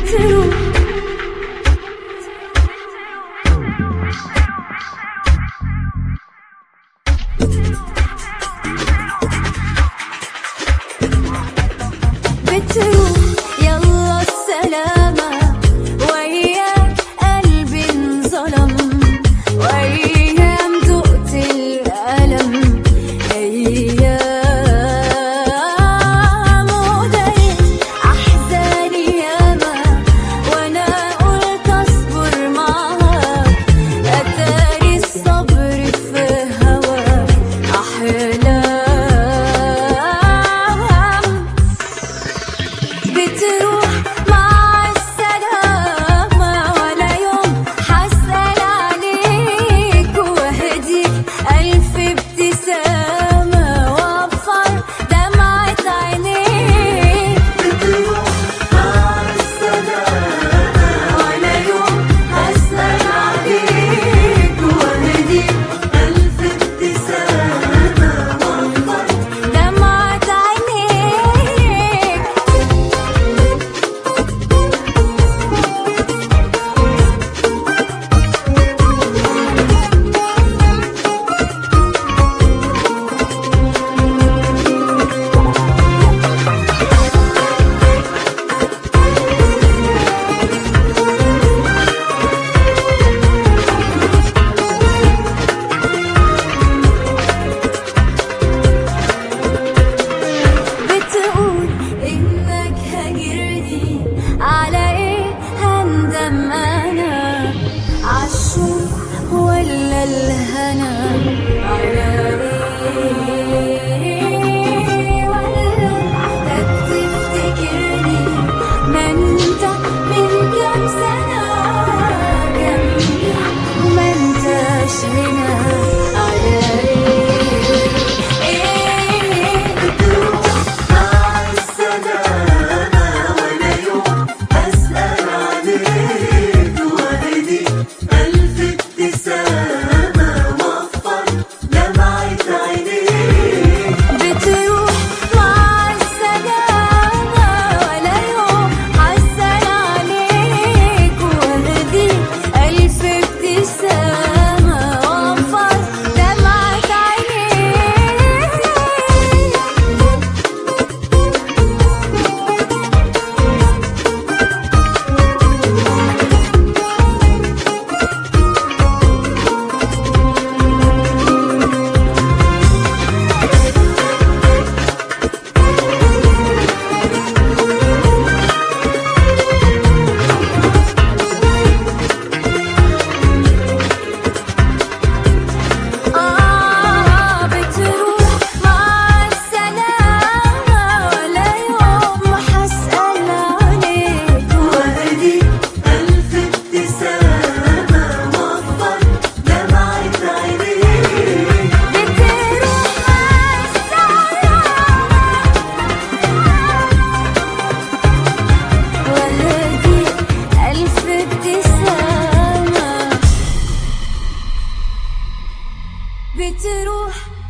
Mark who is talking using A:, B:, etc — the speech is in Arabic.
A: بتروح يلا السلامة وياك قلبي انظلم وأيام دقت الألم أيام ودارت أحزاني ياما وأنا قلت أصبر معاك أتاري الصبر في هواك أحلام بتروح مع السلامة ولا يوم حسأل عليك وأهديك ألف ابتسامة وأوفر دمعة عينيك بتروح مع السلامة ولا يوم حسأل عليك وأهديك ألف ابتسامة وأوفر دمعة عينيك بتقول إنك هاجرني على إيه هندم أنا عالشوق ولا الهنا على إيه ولا تفتكرني ما أنت من كام سنة جنبي وما أنتش هنا على إيه بتروح مع السلامة ولا يوم أسأل عليك وأهديك ألف ابتسامة وأوفر دمعة عينيك بتروح مع السلامة ولا يوم حسأل عليك وأهديك ألف ابتسامة وأوفر دمعة عينيك بتروح مع السلامة ولا يوم حسأل عليك وأهديك ألف ابتسامة وأوفر دمعة عينيك بتروح مع السلامة وأهديك ألف ابتسامة بتروح